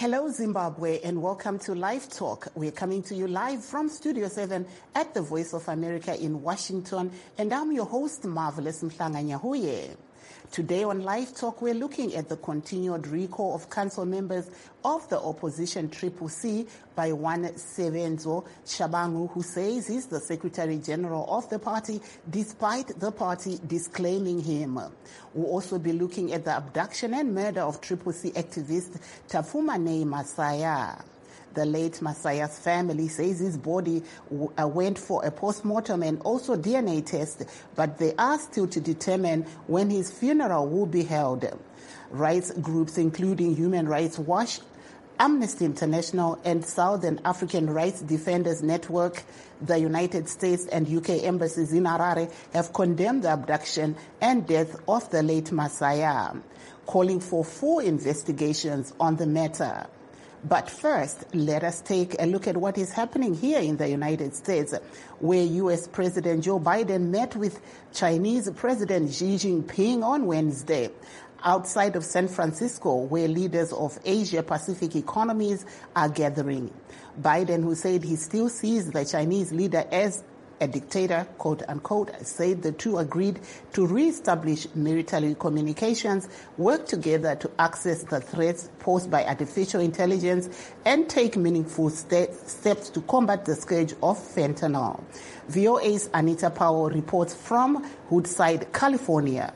Hello, Zimbabwe, and welcome to Live Talk. We're coming to you live from Studio 7 at the Voice of America in Washington, and I'm your host, Marvelous Mhlanga-Nyahuye. Today on Live Talk, we're looking at the continued recall of council members of the opposition Triple C by one Sebenzo Shabangu, who says he's the Secretary General of the party, despite the party disclaiming him. We'll also be looking at the abduction and murder of Triple C activist Tafumane Masaya. The late Masaya's family says his body went for a post-mortem and also DNA test, but they are still to determine when his funeral will be held. Rights groups including Human Rights Watch, Amnesty International, and Southern African Rights Defenders Network, the United States and UK embassies in Harare have condemned the abduction and death of the late Masaya, calling for full investigations on the matter. But first, let us take a look at what is happening here in the United States, where U.S. President Joe Biden met with Chinese President Xi Jinping on Wednesday, outside of San Francisco, where leaders of Asia-Pacific economies are gathering. Biden, who said he still sees the Chinese leader as a dictator, quote unquote, said the two agreed to re-establish military communications, work together to access the threats posed by artificial intelligence, and take meaningful steps to combat the scourge of fentanyl. VOA's Anita Powell reports from Woodside, California.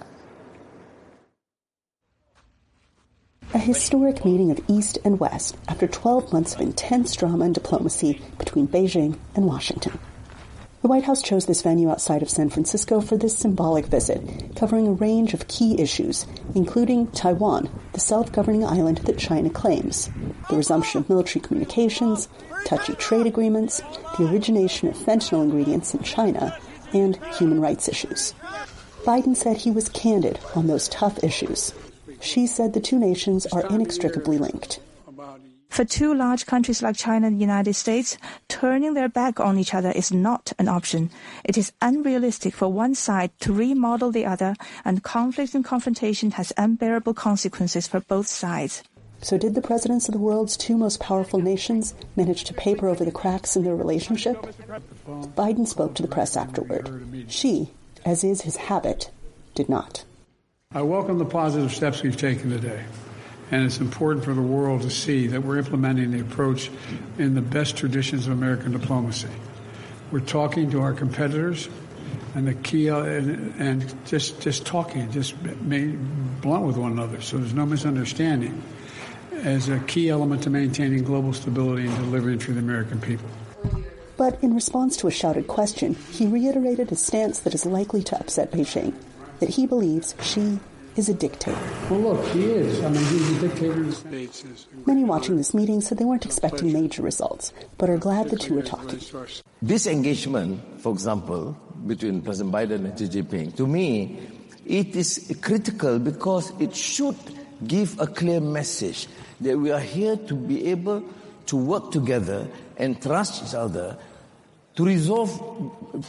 A historic meeting of East and West after 12 months of intense drama and diplomacy between Beijing and Washington. The White House chose this venue outside of San Francisco for this symbolic visit, covering a range of key issues, including Taiwan, the self-governing island that China claims, the resumption of military communications, touchy trade agreements, the origination of fentanyl ingredients in China, and human rights issues. Biden said he was candid on those tough issues. She said the two nations are inextricably linked. For two large countries like China and the United States, turning their back on each other is not an option. It is unrealistic for one side to remodel the other, and conflict and confrontation has unbearable consequences for both sides. So did the presidents of the world's two most powerful nations manage to paper over the cracks in their relationship? Biden spoke to the press afterward. Xi, as is his habit, did not. I welcome the positive steps we've taken today. And it's important for the world to see that we're implementing the approach in the best traditions of American diplomacy. We're talking to our competitors, and the key, and just talking, just being blunt with one another, so there's no misunderstanding, as a key element to maintaining global stability and delivering for the American people. But in response to a shouted question, he reiterated a stance that is likely to upset Beijing, that he believes Xi is a dictator. Well, look, he is. I mean, he's a dictator in the States. Many watching this meeting said they weren't expecting major results, but are glad the two are talking. This engagement, for example, between President Biden and Xi Jinping, to me, it is critical because it should give a clear message that we are here to be able to work together and trust each other to resolve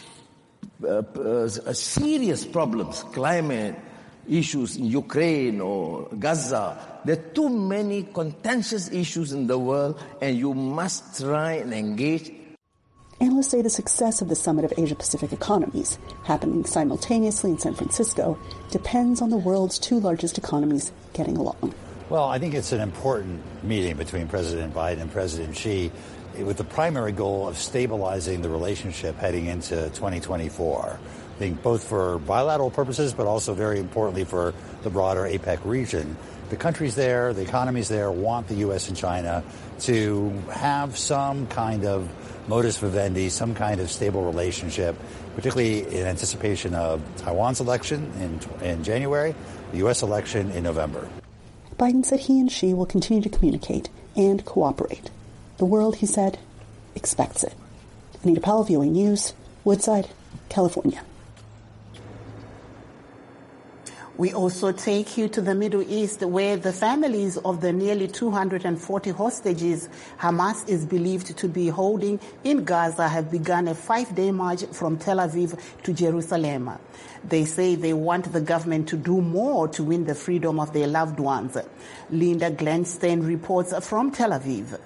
serious problems, climate issues in Ukraine or Gaza. There are too many contentious issues in the world, and you must try and engage. Analysts say the success of the Summit of Asia-Pacific Economies, happening simultaneously in San Francisco, depends on the world's two largest economies getting along. Well, I think it's an important meeting between President Biden and President Xi, with the primary goal of stabilizing the relationship heading into 2024. I think both for bilateral purposes, but also very importantly for the broader APEC region. The countries there, the economies there want the U.S. and China to have some kind of modus vivendi, some kind of stable relationship, particularly in anticipation of Taiwan's election in January, the U.S. election in November. Biden said he and Xi will continue to communicate and cooperate. The world, he said, expects it. Anita Powell, VOA News, Woodside, California. We also take you to the Middle East, where the families of the nearly 240 hostages Hamas is believed to be holding in Gaza have begun a 5-day march from Tel Aviv to Jerusalem. They say they want the government to do more to win the freedom of their loved ones. Linda Glenstein reports from Tel Aviv.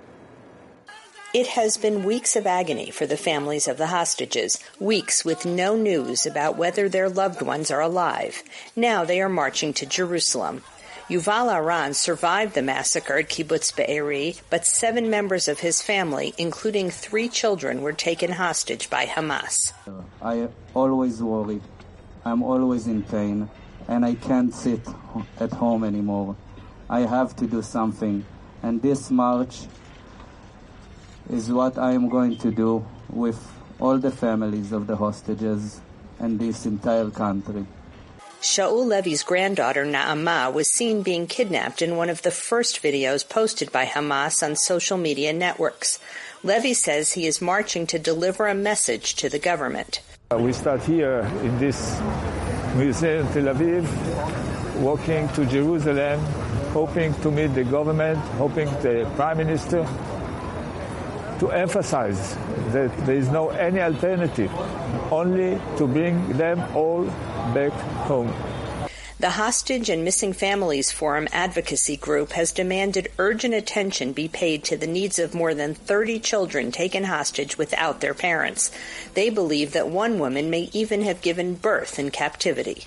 It has been weeks of agony for the families of the hostages, weeks with no news about whether their loved ones are alive. Now they are marching to Jerusalem. Yuval Aran survived the massacre at Kibbutz Be'eri, but 7 members of his family, including 3 children, were taken hostage by Hamas. I always worry. I'm always in pain, and I can't sit at home anymore. I have to do something, and this march is what I am going to do with all the families of the hostages and this entire country. Shaul Levy's granddaughter, Na'ama, was seen being kidnapped in one of the first videos posted by Hamas on social media networks. Levy says he is marching to deliver a message to the government. We start here in this museum in Tel Aviv, walking to Jerusalem, hoping to meet the government, hoping the Prime Minister, to emphasize that there is no any alternative, only to bring them all back home. The Hostage and Missing Families Forum advocacy group has demanded urgent attention be paid to the needs of more than 30 children taken hostage without their parents. They believe that one woman may even have given birth in captivity.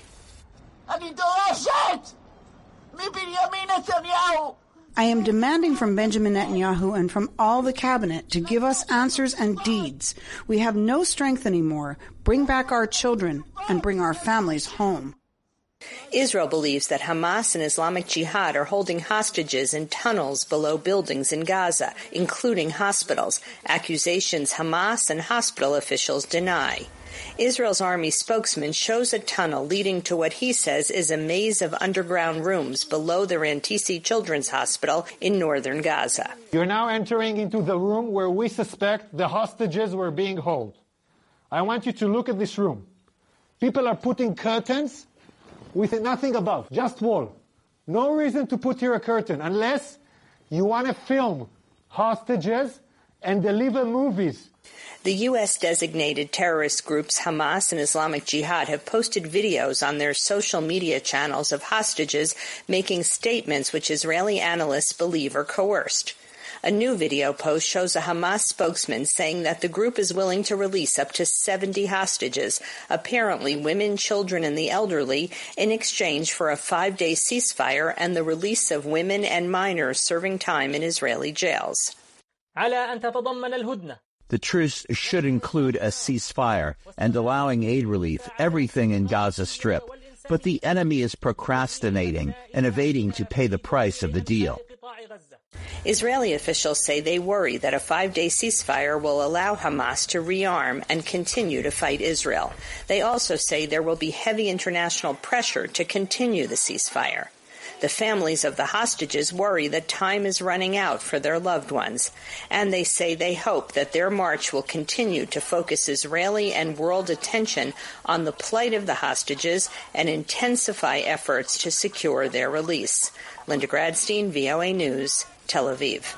I am demanding from Benjamin Netanyahu and from all the cabinet to give us answers and deeds. We have no strength anymore. Bring back our children and bring our families home. Israel believes that Hamas and Islamic Jihad are holding hostages in tunnels below buildings in Gaza, including hospitals, accusations Hamas and hospital officials deny. Israel's army spokesman shows a tunnel leading to what he says is a maze of underground rooms below the Rantisi Children's Hospital in northern Gaza. You're now entering into the room where we suspect the hostages were being held. I want you to look at this room. People are putting curtains with nothing above, just wall. No reason to put here a curtain unless you want to film hostages and deliver movies. The U.S.-designated terrorist groups Hamas and Islamic Jihad have posted videos on their social media channels of hostages making statements which Israeli analysts believe are coerced. A new video post shows a Hamas spokesman saying that the group is willing to release up to 70 hostages, apparently women, children, and the elderly, in exchange for a 5-day ceasefire and the release of women and minors serving time in Israeli jails. The truce should include a ceasefire and allowing aid relief, everything in Gaza Strip. But the enemy is procrastinating and evading to pay the price of the deal. Israeli officials say they worry that a 5-day ceasefire will allow Hamas to rearm and continue to fight Israel. They also say there will be heavy international pressure to continue the ceasefire. The families of the hostages worry that time is running out for their loved ones, and they say they hope that their march will continue to focus Israeli and world attention on the plight of the hostages and intensify efforts to secure their release. Linda Gradstein, VOA News, Tel Aviv.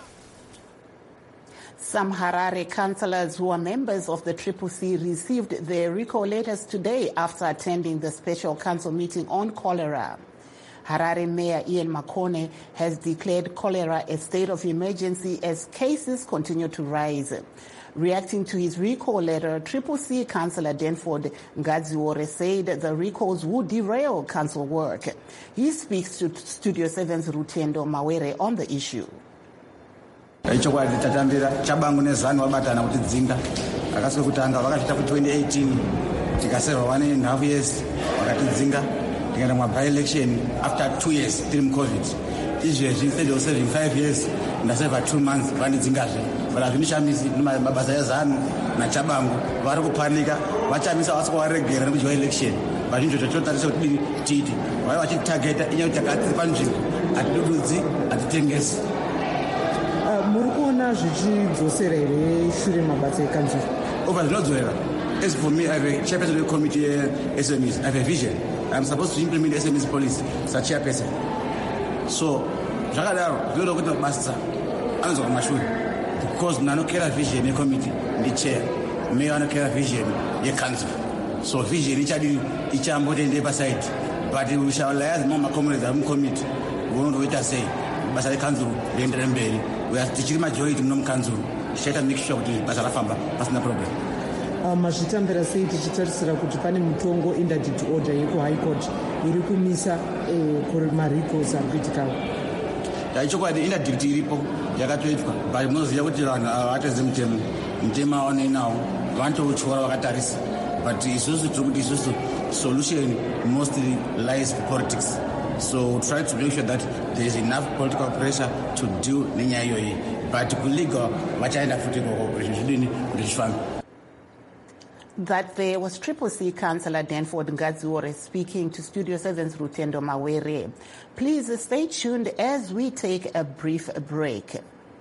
Some Harare councillors who are members of the CCC received their recall letters today after attending the special council meeting on cholera. Harare Mayor Ian Makone has declared cholera a state of emergency as cases continue to rise. Reacting to his recall letter, CCC Councillor Denford Ngadziore said the recalls would derail council work. He speaks to Studio 7's Rutendo Mawere on the issue. Chokwadi tatambira chabangu nezano wabatana kuti dzinga akaswe kutanga vakasvika ku 2018 tikaseva 1.5 years vakatidzinga tikaenda mwa by election after 2 years tiri mu covid izvezvi instead of serving 5 years ndaseva 2 months vandidzingazve vala zvinishamisi mabasa ezano nachabangu vari kupanika vachamisa vasiko varegera nekuti wa election vazhinji zvachotarisa kuti tiiti vaiva vachitargeta inyaya kuti takati panzvimbo hatidududzi hatitengesi. Muri kuona zvichidzosera here shure mabasa ekanzuro? Over zvinodzorera. As for me, I have a chairperson of the committee SMEs. I have a vision. I'm supposed to implement SMS policy, such a person. So, Jagadaro, you look at the master, as of Mashu, because Nanokera Vision, a committee, the chair, may Nanokera Vision, a council. So, Vision, each amount in the other side. But we shall liaise more communities, committee. We won't wait to say, Basari Council, the Interemberi, we are teaching majority to non council. Shut and make sure to Basara Famba, that's no problem. Mazvitambira sei tichitarisira kuti pane mutongo interdict order yeku high court iri kumisa maricosi ari kuitikawo. Chokwadi interdict iripo yakatoitwa but munoziva kuti vanhu havatedzi mutemo aone nawo vanotoutyora vakatarisa but isusu tiri kuti isusu solution mostly lies for politics. So try to make sure that there is enough political pressure to deal nenyaya iyoyi but kulegal vachaenda futi zvidini kuti zvifambe. That there was Triple C Councillor Danford Ngadziore speaking to Studio 7's Rutendo Mawere. Please stay tuned as we take a brief break.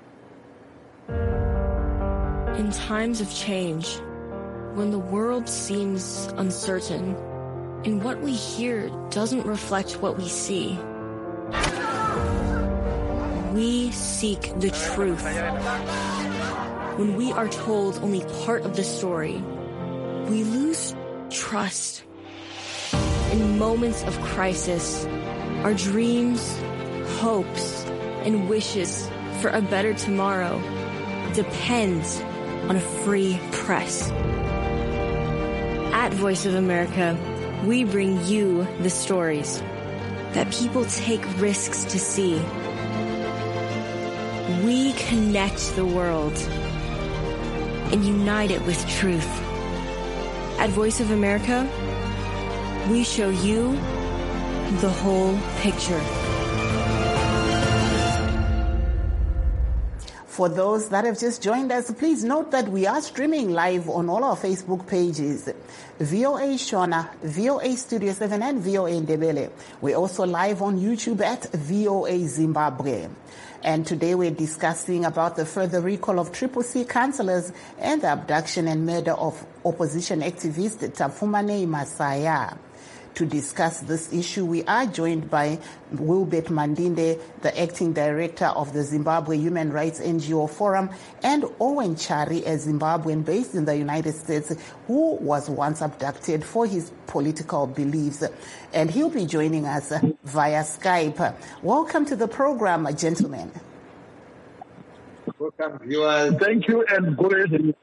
In times of change, when the world seems uncertain and what we hear doesn't reflect what we see, we seek the truth. When we are told only part of the story, we lose trust. In moments of crisis, our dreams, hopes, and wishes for a better tomorrow depends on a free press. At Voice of America, we bring you the stories that people take risks to see. We connect the world and unite it with truth. At Voice of America, we show you the whole picture. For those that have just joined us, please note that we are streaming live on all our Facebook pages, VOA Shona, VOA Studio 7, and VOA Ndebele. We're also live on YouTube at VOA Zimbabwe. And today we're discussing about the further recall of Triple C councillors and the abduction and murder of opposition activist Tafumane Masaya. To discuss this issue, we are joined by Wilbert Mandinde, the acting director of the Zimbabwe Human Rights NGO Forum, and Owen Chari, a Zimbabwean based in the United States who was once abducted for his political beliefs. And he'll be joining us via Skype. Welcome to the program, gentlemen. Welcome, viewers. Thank you and good evening.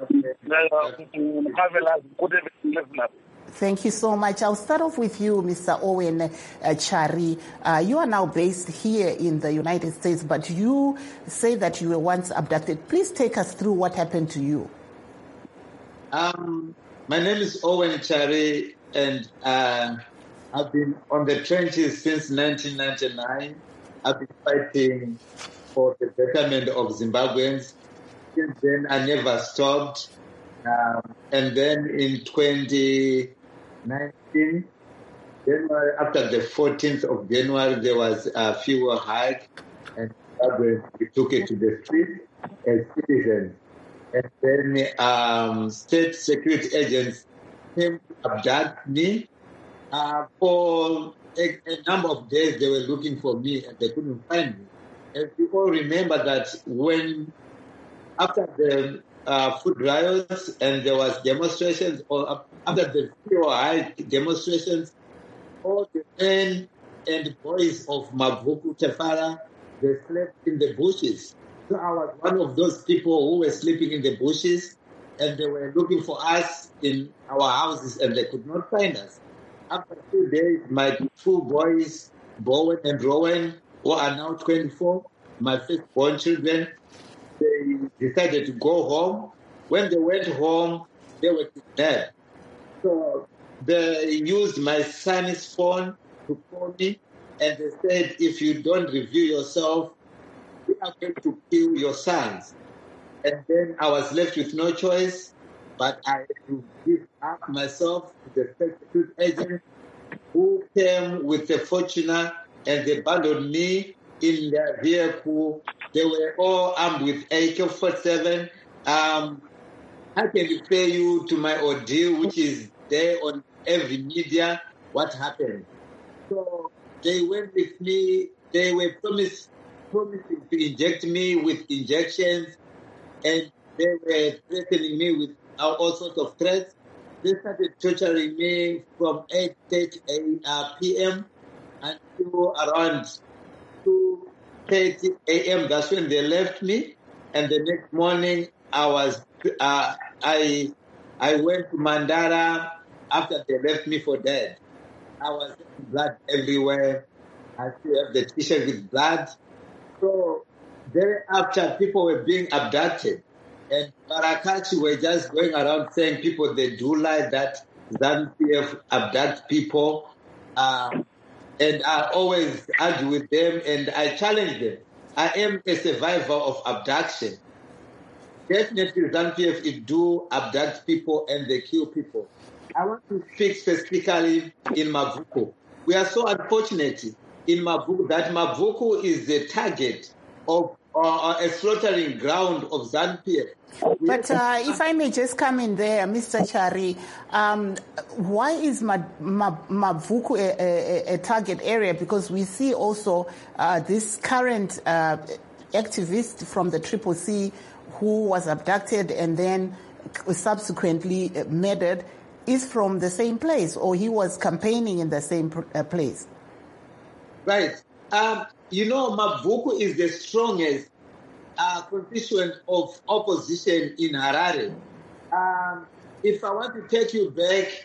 Good evening, listeners. Thank you so much. I'll start off with you, Mr. Owen Chari. You are now based here in the United States, but you say that you were once abducted. Please take us through what happened to you. My name is Owen Chari, and I've been on the trenches since 1999. I've been fighting for the betterment of Zimbabweans. Since then, I never stopped. And then in 2019, January, after the 14th of January, there was a fuel hike, and we took it to the street as citizens. And then state security agents came to abduct me. For a number of days, they were looking for me, and they couldn't find me. And people remember that after the food riots and there was demonstrations, or after the fuel hike demonstrations, all the men and boys of Mavuku Tefara, they slept in the bushes. So I was one of those people who were sleeping in the bushes, and they were looking for us in our houses, and they could not find us. After 2 days, my two boys, Bowen and Rowan, who are now 24, my firstborn children, they decided to go home. When they went home, they were kidnapped. So they used my son's phone to call me, and they said, if you don't reveal yourself, we are going to kill your sons. And then I was left with no choice, but I had to give up myself to the security agent who came with the Fortuner, and they abandoned me in their vehicle. They were all armed with AK-47. I can refer you to my ordeal, which is there on every media, what happened. So they went with me. They were promising to inject me with injections, and they were threatening me with all sorts of threats. They started torturing me from 8:30 p.m. until around 2:30 a.m. That's when they left me. And the next morning, I went to Mandara after they left me for dead. I was having blood everywhere. I still have the t-shirt with blood. So thereafter, people were being abducted. And Barakachi were just going around saying people, they do lie that ZANU-PF abduct people. And I always argue with them and I challenge them. I am a survivor of abduction. Definitely ZANU-PF, it do abduct people and they kill people. I want to speak specifically in Mavuku. We are so unfortunate in Mavuku that Mavuku is the target of a slaughtering ground of ZANU-PF. But if I may just come in there, Mr. Chari, why is Mavuku a target area? Because we see also this current activist from the Triple C who was abducted and then subsequently murdered is from the same place, or he was campaigning in the same place. Right. Mavuku is the strongest constituent of opposition in Harare. If I want to take you back,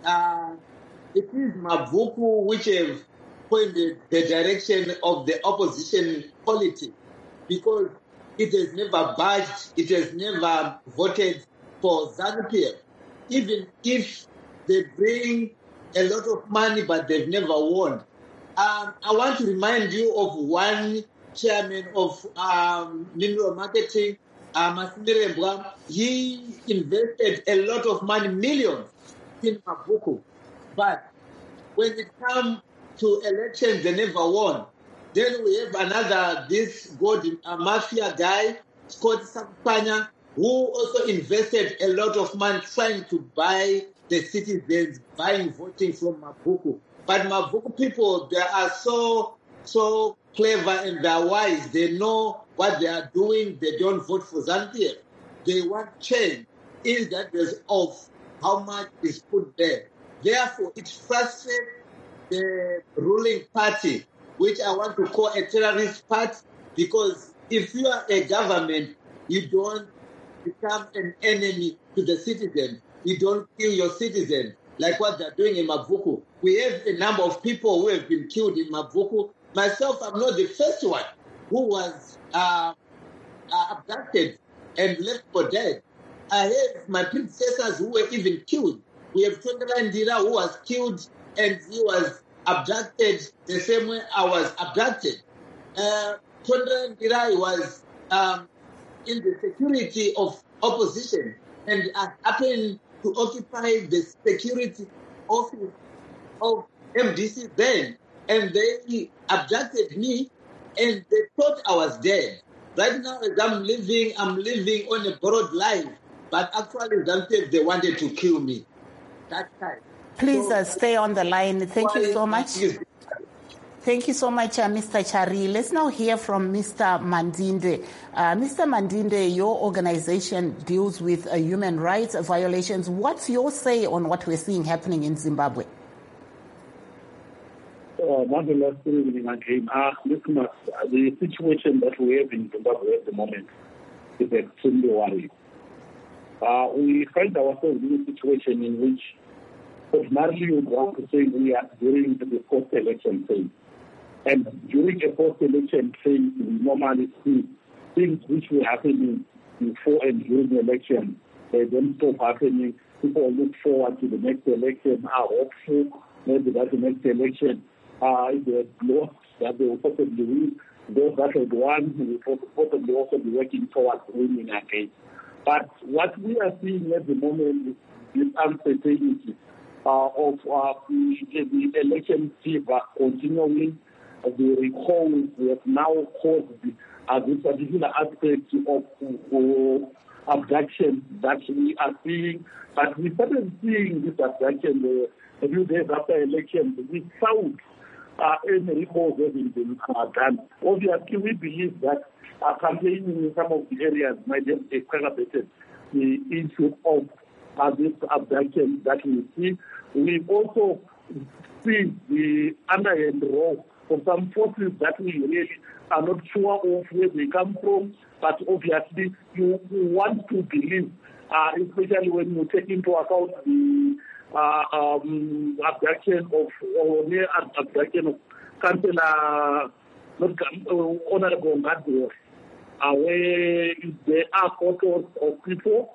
it is Mavuku which have pointed the direction of the opposition politics, because it has never budged, it has never voted for ZANU-PF. Even if they bring a lot of money, but they've never won. I want to remind you of one chairman of mineral marketing, Masimire Mbwa. He invested a lot of money, millions, in Mavuku. But when it comes to elections, they never won. Then we have this God mafia guy, Scott Sapanya, who also invested a lot of money trying to buy the citizens, voting from Mavuku. But Mavuku people, they are so clever and they're wise. They know what they are doing. They don't vote for ZANU-PF. They want change, irregardless of how much is put there. Therefore, it frustrates the ruling party, which I want to call a terrorist party, because if you are a government, you don't become an enemy to the citizens. You don't kill your citizens like what they're doing in Mavuku. We have a number of people who have been killed in Mavuku. Myself, I'm not the first one who was abducted and left for dead. I have my predecessors who were even killed. We have Tondela Ndira who was killed and he was abducted the same way I was abducted. Tondela Ndira was in the security of opposition, and I happened to occupy the security office of MDC then, and they abducted me, and they thought I was dead. Right now, as I'm living on a borrowed life, but actually, they wanted to kill me that time. Please stay on the line. Thank you so much. Thank you so much, Mr. Chari. Let's now hear from Mr. Mandinde. Mr. Mandinde, your organization deals with human rights violations. What's your say on what we're seeing happening in Zimbabwe? Marvelous evening again. Listen, the situation that we have in Zimbabwe at the moment is extremely worrying. We find ourselves in a situation in which ordinarily you would want to say we are during the post-election phase. And during a post-election phase, we normally see things which were happening before and during the election. They don't stop happening. People look forward to the next election, are hopeful maybe that the next election, if they have lost, that they will possibly win. Those that have won will possibly also be working towards winning again. But what we are seeing at the moment is this uncertainty of the election fever continuing. The recalls have now caused this particular aspect of abduction that we are seeing. But we started seeing this abduction a few days after election with South any recalls having been done. Obviously, we believe that campaigning in some of the areas might have exacerbated the issue of this abduction that we see. We also see the underhand role of some forces that we really are not sure of where they come from, but obviously you want to believe, especially when you take into account the abduction of, or near abduction of Councillor Honorable Ngadwe, where there are photos of people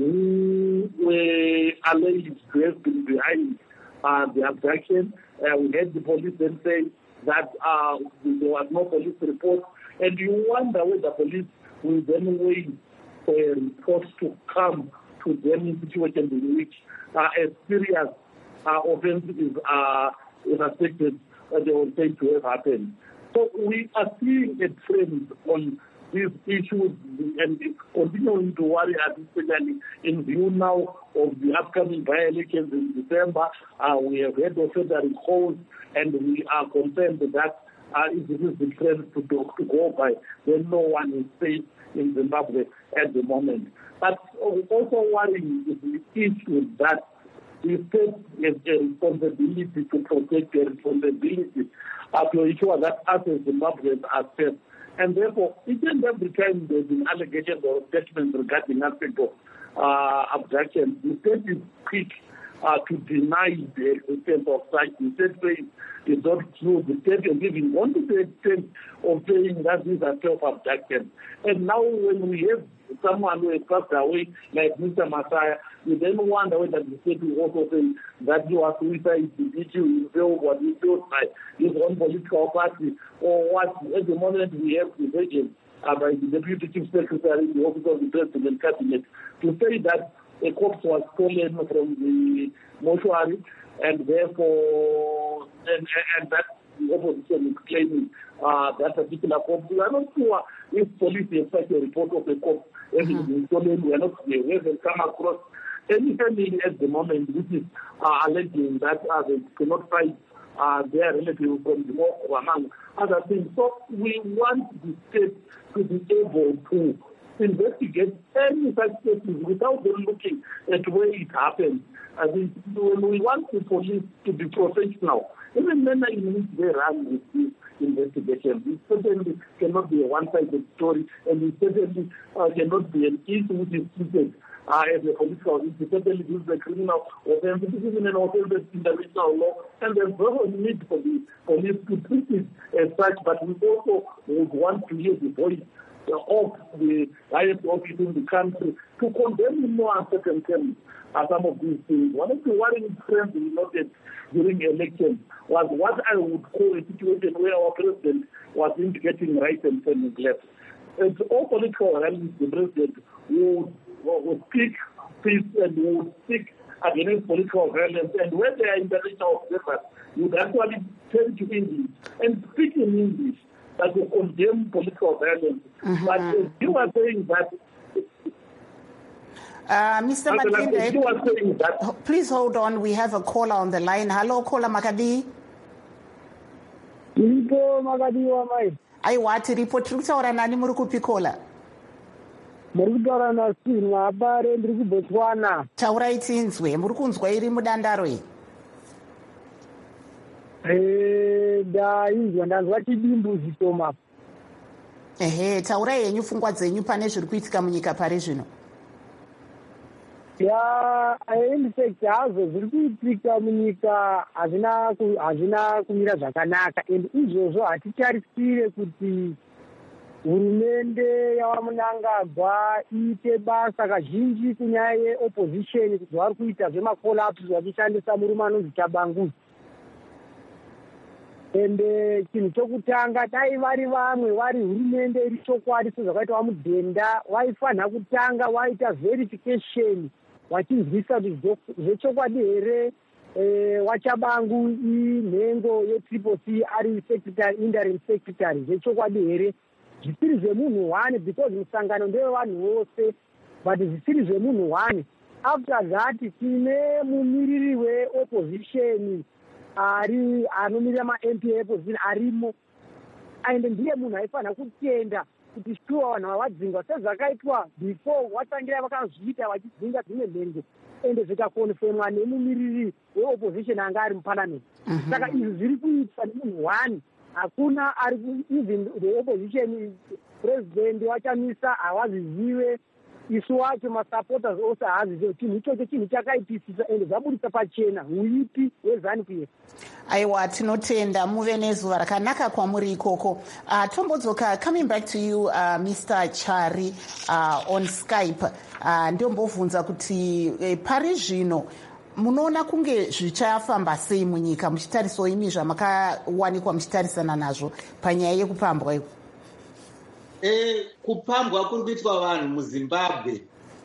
who were alleged to have been behind the abduction. We had the police then say that there was no police report, and you wonder whether police will then wait for a report to come to them in situations in which a serious offenses are suspected they will say to have happened. So we are seeing a trend on these issues and continuing to worry us, especially in view now of the upcoming by-elections in December. We have had the federal calls, and we are concerned that if this is the trend to go by, then no one is safe in Zimbabwe at the moment. But also worrying is the issue that the state has a responsibility to protect their responsibility to ensure that us as Zimbabweans are safe. And therefore, each and every time there's an allegation or statement regarding aspect of abduction, the state is quick to deny the existence of such. The state says it's not true. The state is even gone to the extent of saying that these are self-abduction. And now when we have someone who has passed away, like Mr. Masaya, we then wonder whether the state will also say that he was suicide, the issue himself, what he felt by his own political party, or what. At the moment we have the version by the Deputy Chief Secretary in the Office of the President Cabinet to say that a corpse was stolen from the mortuary, and therefore, and that the opposition is claiming that particular corpse. We are not sure if police has such a report of a corpse having been stolen. We are not sure. We haven't come across any family at the moment which is alleging that they cannot find their relatives from the war, among other things. So we want the state to be able to investigate any such cases without them looking at where it happened. I think when we want the police to be professional, even manner in which they run with this investigation, it certainly cannot be a one-sided story, and it certainly cannot be an issue which is treated as a political issue. Certainly this is a criminal offense. This is an offense in the international law, and there's no need for the police to treat it as such, but we also would want to hear the voice of the highest office in the country to condemn in more uncertain terms some of these things. One of the worrying trends we noted during elections was what I would call a situation where our president was indicating right and turning left. It's all political rallies, the president would speak peace and would speak against political violence, and when they are international observers, you would actually turn to English and speak in English that will condemn political violence. But you are saying that Mr. Makinde, please hold on. We have a caller on the line. Hello, caller Makadi. Aiwa tiripo tutaura nani muri kupi caller? Muri kutaura naSinwa Abare ndiri kuBotswana. Taurai tinzwe, muri kunzwa iri mudandaro iyi? Ndainzwa ndanzwa chidimbu zvitoma. Ehe, taurai yenyu pfungwa dzenyu pane zviri kuitika munyika pari zvino. In fact, hazvo zviri kuitika munyika hazvina kumira zvakanaka, and izvozvo haticharisire kuti hurumende yaMnangagwa iite basa kazhinji kunyaya yeopposition kuti vari kuita zvemakolapsi vachishandisa murume anonzi Chabangu. And chinhu chokutanga dai vari vamwe vari hurumende iri chokwadi sezvakaita vaMudhenda vaifanira kutanga vaita verification vachinzwisa kuti zvechokwadi here waChabangu inhengo yeTriple-C ari secretary, interim secretary, zvechokwadi here zvisiri zvemunhu one, because musangano ndewevanhu vose, but zvisiri zvemunhu one. After that tine mumiriri weopposition anomirira ma-MP eopposition arimo, and ndiye munhu aifanira kutenda kuti shuwa vanhu vavadzingwa sezvakaitwa before vatangira vakazviita vachidzinga dzimwe nhengo ende zvikakonfemwa nemumiriri weopposition anga ari muparliament. Saka izvi zviri kuitwa nemunhu one, hakuna even the opposition president wachamisa hawazvizive, isu wacho masupporters ose haazizive chinhu ichocho chinhu chakaipisisa ende zvabudisa pachena uipi weZANU-PF. Aiwa, tinotenda muve nezuva rakanaka kwamuri ikoko. Tombodzoka, coming back to you, Mr. Chari, on Skype. Ndombovunza kuti pari zvino munoona kunge zvichafamba sei munyika muchitarisawo imi zvamakawanikwa muchitarisana nazvo panyaya yekupambwa iko? Kupambwa kuri kuitwa vanhu muZimbabwe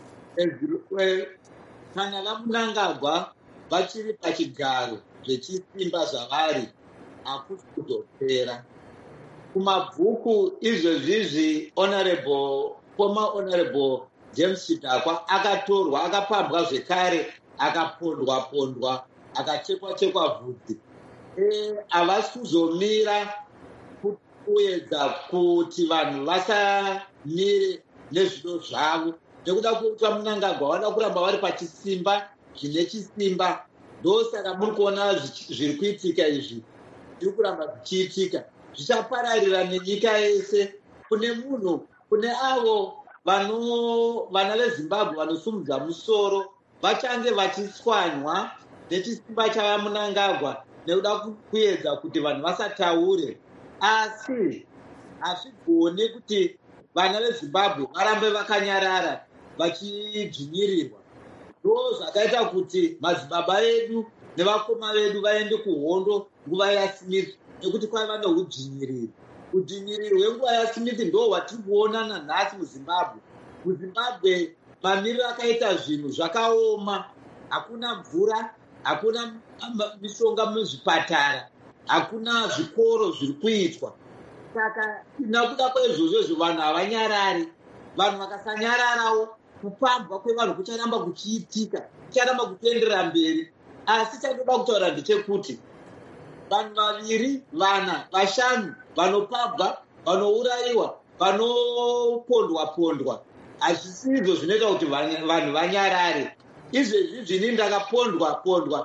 kana vamunangagwa vachiri pachigaro zvechisimba zvavari hakusi kuzopera. Kumabhuku izvozvizvi former honorable James Chidakwa akatorwa akapambwa zvekare akapondwa akachekwa vhudzi. Havasi kuzomira kuedza kuti vanhu vasamire nezvido zvavo nekuda kuti vamunangagwa vanoda kuramba vari pachisimba zvine chisimba. Ndosaka muri kuona zviri kuitika izvi zviri kuramba zvichiitika, zvichapararira nenyika yese. Kune avo vana veZimbabwe vanosumudza musoro vachange vachitswanywa nechisimba chavamunangagwa nekuda kuedza kuti vanhu vasataure. Asi hazvigone kuti vana veZimbabwe varambe vakanyarara vachidzvinyirirwa. Ndo zvakaita kuti madzibaba edu nevakoma vedu vaende kuhondo nguva yaSmith nekuti kwaiva neudzvinyiriri. Udzvinyiriri hwenguva yaSmith ndo hwatiri kuona nanhasi muZimbabwe. MuZimbabwe mamiriro akaita zvinhu zvakaoma, hakuna mvura, hakuna mishonga muzvipatara, hakuna zvikoro zviri kuitwa. Saka nakuda kwaizvozvo vanhu havanyarari. Vanhu vakasanyararawo kupambwa kwevanhu kucharamba kuchiitika, kucharamba kutoenderera mberi. Asi chandoda kutaura ndechekuti vanhu vaviri, vana, vashanu vanopambwa, vanourayiwa, vanopondwa hazvisizvo zvinoita kuti vanhu vanyarare. Izvezvi ndakapondwa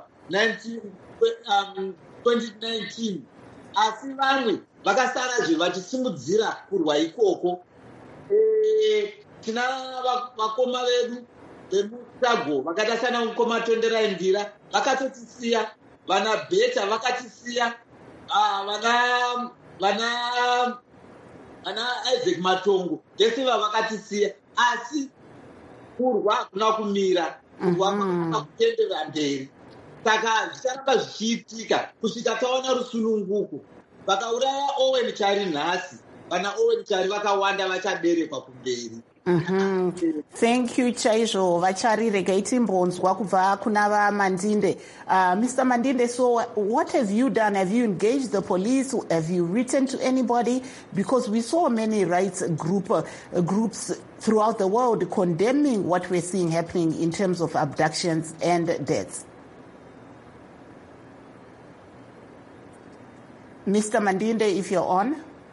2019, asi vamwe vakasarazve vachisimudzira kurwa ikoko. Tina vakoma vedu vemuSago vakaita sana mukoma Tonderai Ndira vakatotisiya, vana Beta vakatisiya, vana Isaac Matongo Desiva vakatisiya, asi kurwa hakuna kumira, kurwa hakuna kuenderera mberi. Saka zvicharamba zvichiitika kusvika taona rusununguko. Vakauraya Owen Chari nhasi, vana Owen Chari vakawanda vachaberekwa kumberi. Thank you chaizvo Vachari. Regai timbonzwa kubva kuna vaMandinde. Mr. Mandinde, so what have you done? Have you engaged the police? Have you written to anybody? Because we saw many rights groups throughout the world condemning what we're seeing happening in terms of abductions and deaths. Mr. Mandinde, if you're on.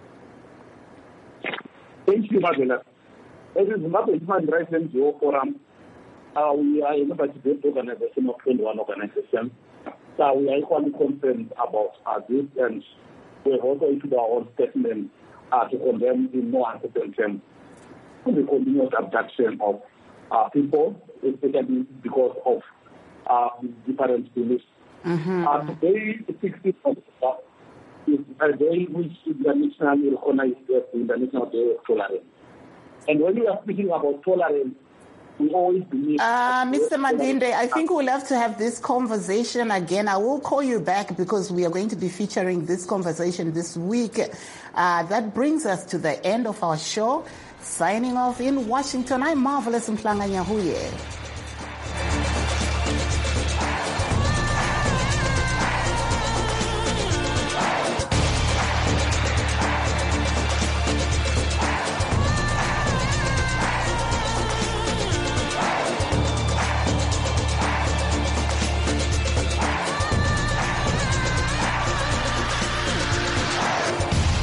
Thank you, Madela. As a Zimbabwe Human Rights NGO Forum, we are a member-based organization of 21 organizations. So we are equally concerned about this, and we have also issued our own statement to condemn in no uncertain terms the continuous abduction of people, especially because of different beliefs. Today, the 16th of is a day which is internationally recognized as the International Day of Tolerance. And when we are speaking about tolerance, we always believe... Mr. Mandinde, I think we'll have to have this conversation again. I will call you back because we are going to be featuring this conversation this week. That brings us to the end of our show. Signing off in Washington, I'm Marvelous Mhlanga Nyahuye.